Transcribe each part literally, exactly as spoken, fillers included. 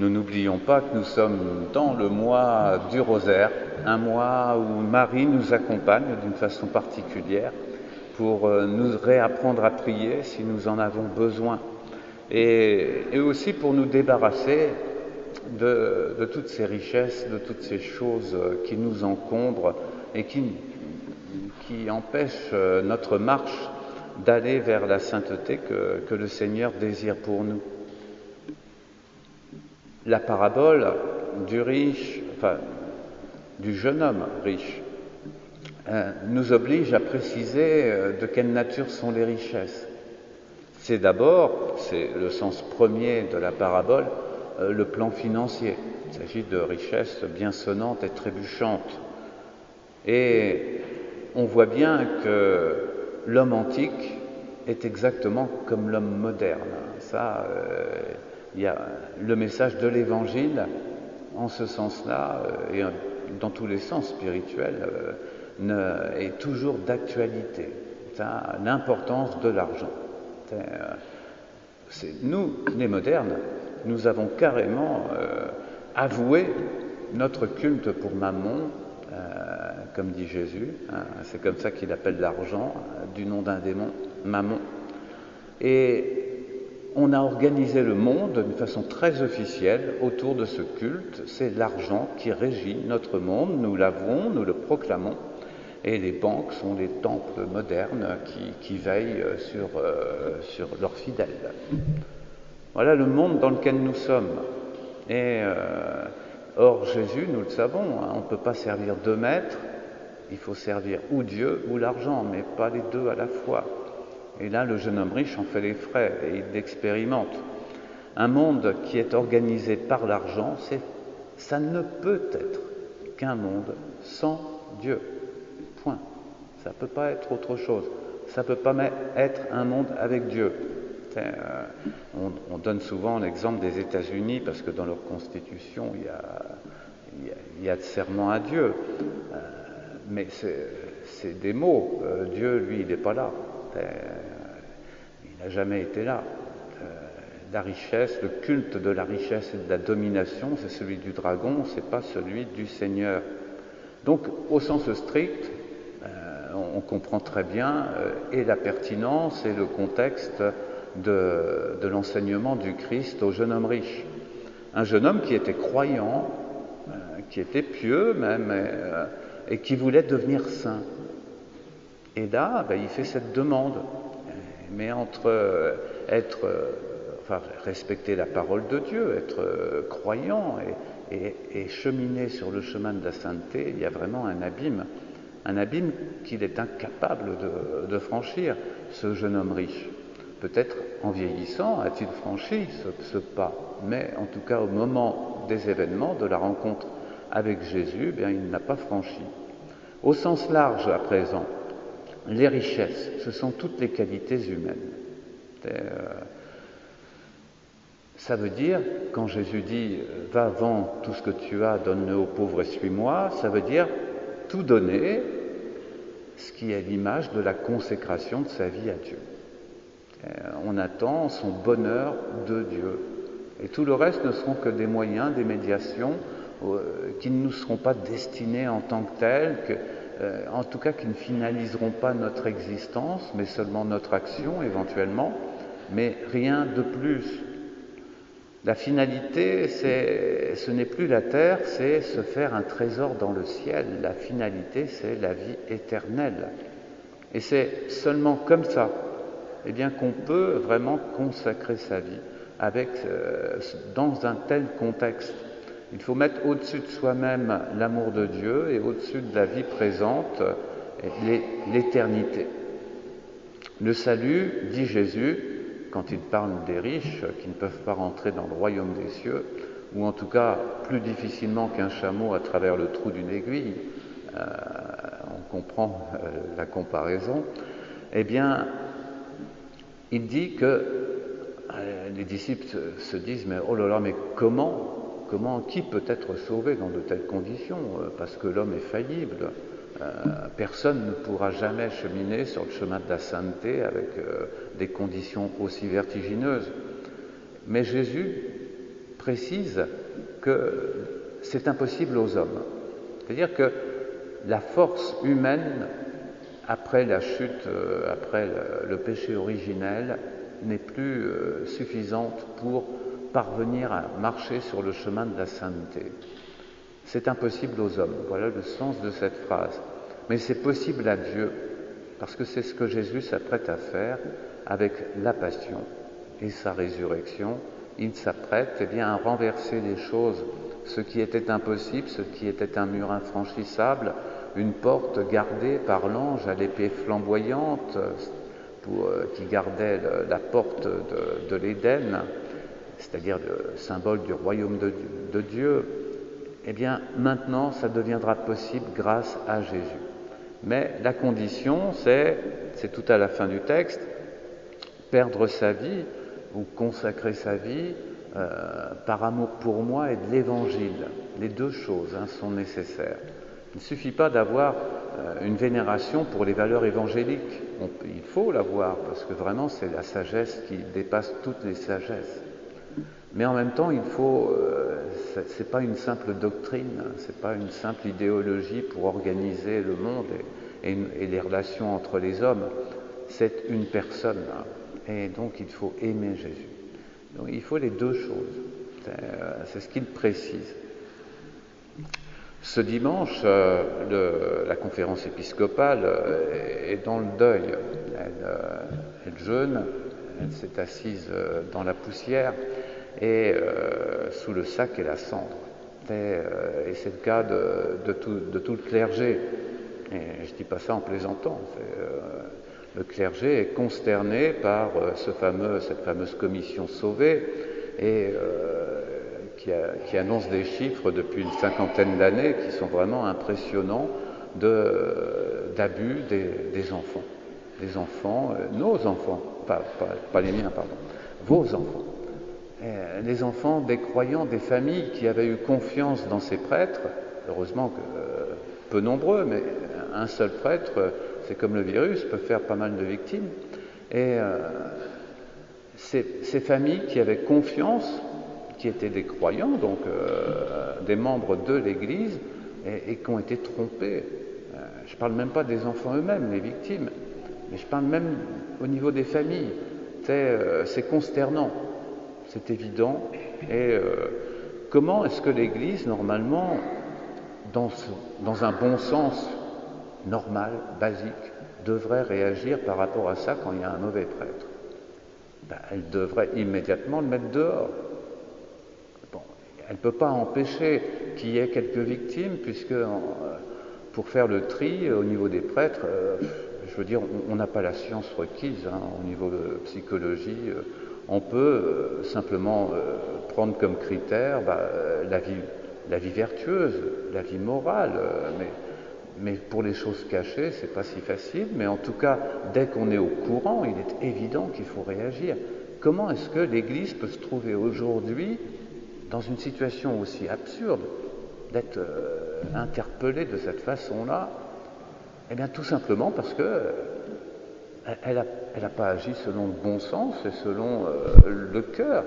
Nous n'oublions pas que nous sommes dans le mois du rosaire, un mois où Marie nous accompagne d'une façon particulière pour nous réapprendre à prier si nous en avons besoin, et, et aussi pour nous débarrasser de, de toutes ces richesses, de toutes ces choses qui nous encombrent et qui, qui empêchent notre marche d'aller vers la sainteté que, que le Seigneur désire pour nous. La parabole du riche, enfin, du jeune homme riche, euh, nous oblige à préciser euh, de quelle nature sont les richesses. C'est d'abord, c'est le sens premier de la parabole, euh, le plan financier. Il s'agit de richesses bien sonnantes et trébuchantes. Et on voit bien que l'homme antique est exactement comme l'homme moderne. Ça, euh, il y a le message de l'Évangile, en ce sens-là, euh, et dans tous les sens spirituels, euh, ne, est toujours d'actualité. Ça, l'importance de l'argent. C'est, euh, c'est, nous, les modernes, nous avons carrément euh, avoué notre culte pour Mammon, euh, comme dit Jésus. Hein, c'est comme ça qu'il appelle l'argent, euh, du nom d'un démon, Mammon. Et on a organisé le monde d'une façon très officielle autour de ce culte. C'est l'argent qui régit notre monde, nous l'avons, nous le proclamons, et les banques sont les temples modernes qui, qui veillent sur, euh, sur leurs fidèles. Voilà le monde dans lequel nous sommes. Et euh, or Jésus, nous le savons, hein, on ne peut pas servir deux maîtres, il faut servir ou Dieu ou l'argent, mais pas les deux à la fois. Et là, le jeune homme riche en fait les frais et il l'expérimente. Un monde qui est organisé par l'argent, c'est, ça ne peut être qu'un monde sans Dieu. Point. Ça ne peut pas être autre chose. Ça ne peut pas être un monde avec Dieu. Euh, on, on donne souvent l'exemple des États-Unis parce que dans leur constitution, il y a, il y a, il y a de serment à Dieu. Euh, mais c'est, c'est des mots. Euh, Dieu, lui, il n'est pas là. Il n'a jamais été là. La richesse, le culte de la richesse et de la domination, c'est celui du dragon, c'est pas celui du Seigneur. Donc, au sens strict, on comprend très bien et la pertinence et le contexte de, de l'enseignement du Christ au jeune homme riche. Un jeune homme qui était croyant, qui était pieux même, et, et qui voulait devenir saint. Et là, ben, il fait cette demande. Mais entre être, enfin, respecter la parole de Dieu, être croyant et, et, et cheminer sur le chemin de la sainteté, il y a vraiment un abîme, un abîme qu'il est incapable de, de franchir, ce jeune homme riche. Peut-être en vieillissant a-t-il franchi ce, ce pas, mais en tout cas au moment des événements, de la rencontre avec Jésus, eh bien, il n'a pas franchi. Au sens large à présent, les richesses, ce sont toutes les qualités humaines. Euh, ça veut dire, quand Jésus dit « Va, vends tout ce que tu as, donne-le aux pauvres et suis-moi », ça veut dire tout donner, ce qui est l'image de la consécration de sa vie à Dieu. Euh, on attend son bonheur de Dieu. Et tout le reste ne seront que des moyens, des médiations, euh, qui ne nous seront pas destinés en tant que tels, que, Euh, en tout cas qui ne finaliseront pas notre existence, mais seulement notre action éventuellement, mais rien de plus. La finalité, c'est, ce n'est plus la terre, c'est se faire un trésor dans le ciel. La finalité, c'est la vie éternelle. Et c'est seulement comme ça, eh bien, qu'on peut vraiment consacrer sa vie avec, euh, dans un tel contexte. Il faut mettre au-dessus de soi-même l'amour de Dieu et au-dessus de la vie présente, l'éternité. Le salut, dit Jésus, quand il parle des riches qui ne peuvent pas rentrer dans le royaume des cieux, ou en tout cas plus difficilement qu'un chameau à travers le trou d'une aiguille, euh, on comprend euh, la comparaison, eh bien, il dit que euh, les disciples se, se disent, mais oh là là, mais comment Comment, qui peut être sauvé dans de telles conditions ? Parce que l'homme est faillible. Euh, personne ne pourra jamais cheminer sur le chemin de la sainteté avec euh, des conditions aussi vertigineuses. Mais Jésus précise que c'est impossible aux hommes. C'est-à-dire que la force humaine, après la chute, euh, après le, le péché originel, n'est plus euh, suffisante pour parvenir à marcher sur le chemin de la sainteté. C'est impossible aux hommes. Voilà le sens de cette phrase. Mais c'est possible à Dieu, parce que c'est ce que Jésus s'apprête à faire avec la passion et sa résurrection. Il s'apprête eh bien, à renverser les choses, ce qui était impossible, ce qui était un mur infranchissable, une porte gardée par l'ange à l'épée flamboyante pour, euh, qui gardait le, la porte de, de l'Éden, c'est-à-dire le symbole du royaume de, de Dieu. Eh bien, maintenant, ça deviendra possible grâce à Jésus. Mais la condition, c'est, c'est tout à la fin du texte, perdre sa vie ou consacrer sa vie euh, par amour pour moi et de l'Évangile. Les deux choses hein, sont nécessaires. Il ne suffit pas d'avoir euh, une vénération pour les valeurs évangéliques. On, il faut l'avoir, parce que vraiment, c'est la sagesse qui dépasse toutes les sagesses. Mais en même temps, il faut, euh, c'est pas une simple doctrine, c'est pas une simple idéologie pour organiser le monde et, et, et les relations entre les hommes. C'est une personne, et donc il faut aimer Jésus. Donc il faut les deux choses. C'est, euh, c'est ce qu'il précise. Ce dimanche, euh, le, la conférence épiscopale euh, est dans le deuil. Elle, euh, elle jeûne, elle s'est assise euh, dans la poussière et euh, sous le sac et la cendre. Et, euh, et c'est le cas de, de, tout, de tout le clergé. Et je ne dis pas ça en plaisantant. C'est, euh, le clergé est consterné par euh, ce fameux, cette fameuse commission sauvée et euh, qui, a, qui annonce des chiffres depuis une cinquantaine d'années qui sont vraiment impressionnants de, euh, d'abus des, des enfants. Des enfants, euh, nos enfants, pas, pas, pas les miens, pardon, vos enfants. Les enfants des croyants, des familles qui avaient eu confiance dans ces prêtres, heureusement que euh, peu nombreux, mais un seul prêtre, c'est comme le virus, peut faire pas mal de victimes. Et euh, ces, ces familles qui avaient confiance, qui étaient des croyants, donc euh, des membres de l'Église, et, et qui ont été trompés. Euh, je ne parle même pas des enfants eux-mêmes, les victimes, mais je parle même au niveau des familles. C'est, euh, c'est consternant. C'est évident. Et euh, comment est-ce que l'Église, normalement, dans, ce, dans un bon sens normal, basique, devrait réagir par rapport à ça quand il y a un mauvais prêtre? Ben, elle devrait immédiatement le mettre dehors. Bon, elle ne peut pas empêcher qu'il y ait quelques victimes, puisque euh, pour faire le tri au niveau des prêtres, euh, je veux dire, on n'a pas la science requise hein, au niveau de psychologie. Euh, On peut euh, simplement euh, prendre comme critère bah, euh, la, vie, la vie vertueuse, la vie morale, euh, mais, mais pour les choses cachées, c'est pas si facile. Mais en tout cas, dès qu'on est au courant, il est évident qu'il faut réagir. Comment est-ce que l'Église peut se trouver aujourd'hui dans une situation aussi absurde d'être euh, interpellée de cette façon-là? Eh bien, tout simplement parce que euh, elle n'a elle a pas agi selon le bon sens et selon euh, le cœur.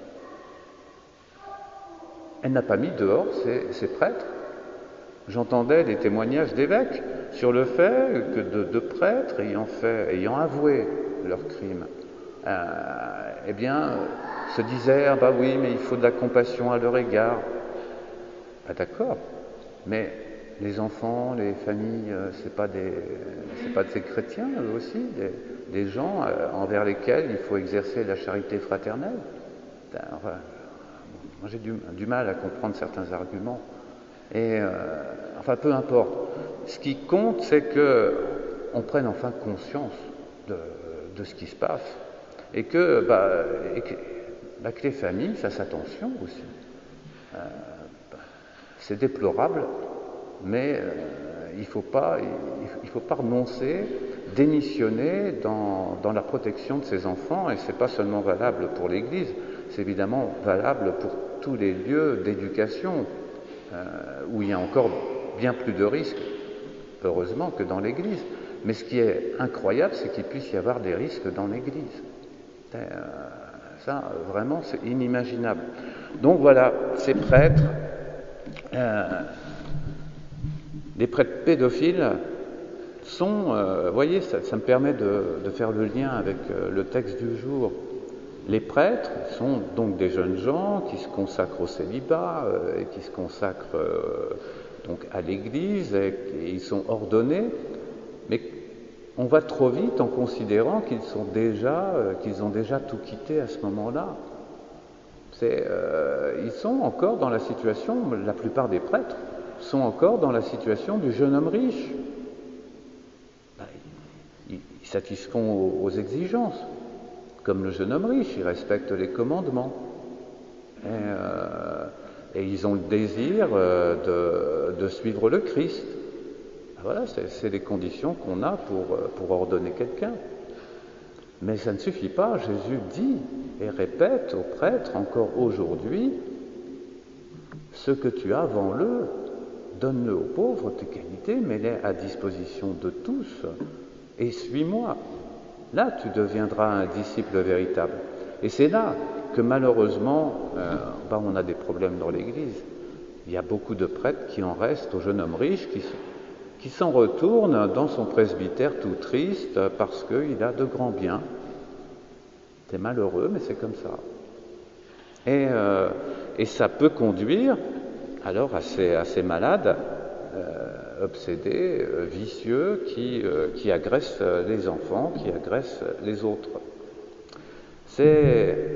Elle n'a pas mis dehors ses, ses prêtres. J'entendais des témoignages d'évêques sur le fait que de, de prêtres ayant, fait, ayant avoué leurs crimes, euh, eh bien, se disaient « Ah bah oui, mais il faut de la compassion à leur égard. » Ah d'accord, mais les enfants, les familles, euh, c'est pas des, c'est pas des chrétiens, eux aussi, des, des gens euh, envers lesquels il faut exercer la charité fraternelle. Enfin, moi j'ai du, du mal à comprendre certains arguments. Et euh, enfin, peu importe. Ce qui compte, c'est que on prenne enfin conscience de, de ce qui se passe et que, bah, et que, bah, que les familles fassent attention aussi. Euh, c'est déplorable. Mais euh, il ne faut pas, il faut pas renoncer, démissionner dans, dans la protection de ses enfants, et ce n'est pas seulement valable pour l'Église, c'est évidemment valable pour tous les lieux d'éducation, euh, où il y a encore bien plus de risques, heureusement, que dans l'Église. Mais ce qui est incroyable, c'est qu'il puisse y avoir des risques dans l'Église. Euh, Ça, euh, vraiment, c'est inimaginable. Donc voilà, ces prêtres, euh, les prêtres pédophiles, sont, euh, vous voyez, ça, ça me permet de, de faire le lien avec euh, le texte du jour. Les prêtres sont donc des jeunes gens qui se consacrent au célibat euh, et qui se consacrent euh, donc à l'Église, et, et ils sont ordonnés, mais on va trop vite en considérant qu'ils sont déjà, euh, qu'ils ont déjà tout quitté à ce moment-là. C'est, euh, ils sont encore dans la situation, la plupart des prêtres sont encore dans la situation du jeune homme riche. Ben, ils, ils satisfont aux, aux exigences. Comme le jeune homme riche, ils respectent les commandements. Et, euh, et ils ont le désir euh, de, de suivre le Christ. Voilà, c'est, c'est les conditions qu'on a pour, pour ordonner quelqu'un. Mais ça ne suffit pas. Jésus dit et répète aux prêtres encore aujourd'hui, ce que tu as, vends-le, donne-le aux pauvres, tes qualités, mets-les à disposition de tous, et suis-moi. Là, tu deviendras un disciple véritable. Et c'est là que malheureusement, euh, ben, on a des problèmes dans l'Église. Il y a beaucoup de prêtres qui en restent au jeune homme riche, qui, qui s'en retourne dans son presbytère tout triste parce qu'il a de grands biens. C'est malheureux, mais c'est comme ça. Et, euh, et ça peut conduire alors à ces, à ces malades euh, obsédés, euh, vicieux, qui, euh, qui agressent les enfants, qui agressent les autres. C'est...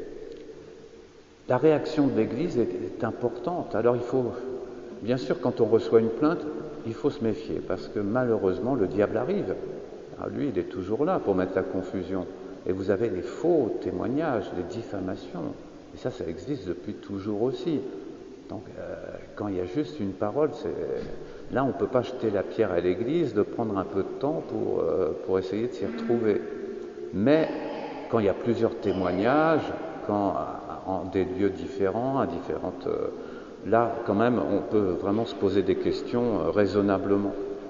La réaction de l'Église est, est importante. Alors il faut, bien sûr, quand on reçoit une plainte, il faut se méfier, parce que malheureusement, le diable arrive. Alors lui, il est toujours là pour mettre la confusion. Et vous avez les faux témoignages, les diffamations. Et ça, ça existe depuis toujours aussi. Donc, euh, quand il y a juste une parole, c'est... là, on ne peut pas jeter la pierre à l'Église, de prendre un peu de temps pour, euh, pour essayer de s'y retrouver. Mais quand il y a plusieurs témoignages, quand en des lieux différents, à différentes... Euh, là, quand même, on peut vraiment se poser des questions euh, raisonnablement.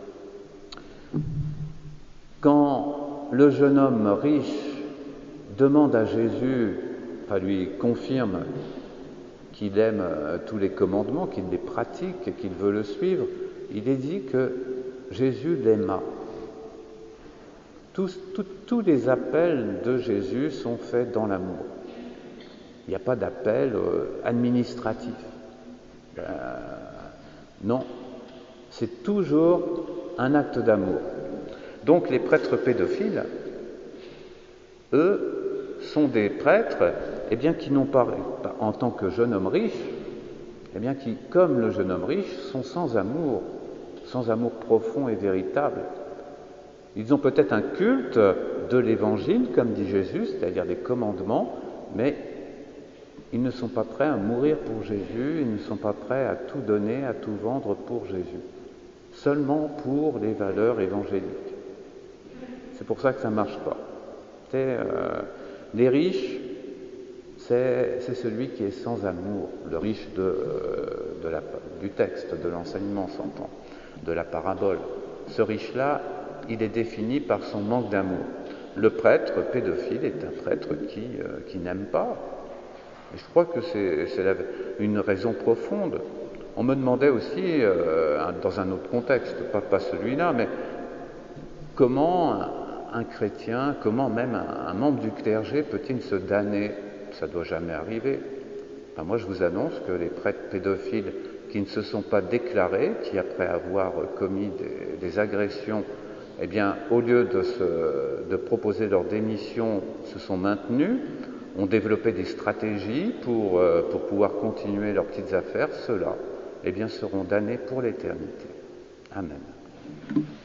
Quand le jeune homme riche demande à Jésus, enfin lui confirme qu'il aime euh, tous les commandements, qu'il les pratique et qu'il veut le suivre, il est dit que Jésus l'aima. Tous, tous, tous les appels de Jésus sont faits dans l'amour. Il n'y a pas d'appel euh, administratif. Euh, non, c'est toujours un acte d'amour. Donc les prêtres pédophiles, eux, sont des prêtres eh bien, qui n'ont pas, en tant que jeune homme riche, eh bien, qui, comme le jeune homme riche, sont sans amour, sans amour profond et véritable. Ils ont peut-être un culte de l'Évangile, comme dit Jésus, c'est-à-dire des commandements, mais ils ne sont pas prêts à mourir pour Jésus, ils ne sont pas prêts à tout donner, à tout vendre pour Jésus, seulement pour les valeurs évangéliques. C'est pour ça que ça ne marche pas. C'est, euh, les riches, c'est, c'est celui qui est sans amour, le riche de, euh, de la, du texte, de l'enseignement, s'entend, de la parabole. Ce riche-là, il est défini par son manque d'amour. Le prêtre pédophile est un prêtre qui, euh, qui n'aime pas. Et je crois que c'est, c'est la, une raison profonde. On me demandait aussi, euh, dans un autre contexte, pas, pas celui-là, mais comment un, un chrétien, comment même un, un membre du clergé peut-il se damner? Ça ne doit jamais arriver. Enfin, moi, je vous annonce que les prêtres pédophiles qui ne se sont pas déclarés, qui après avoir commis des, des agressions, eh bien, au lieu de, se, de proposer leur démission, se sont maintenus, ont développé des stratégies pour, euh, pour pouvoir continuer leurs petites affaires, ceux-là, eh bien, seront damnés pour l'éternité. Amen.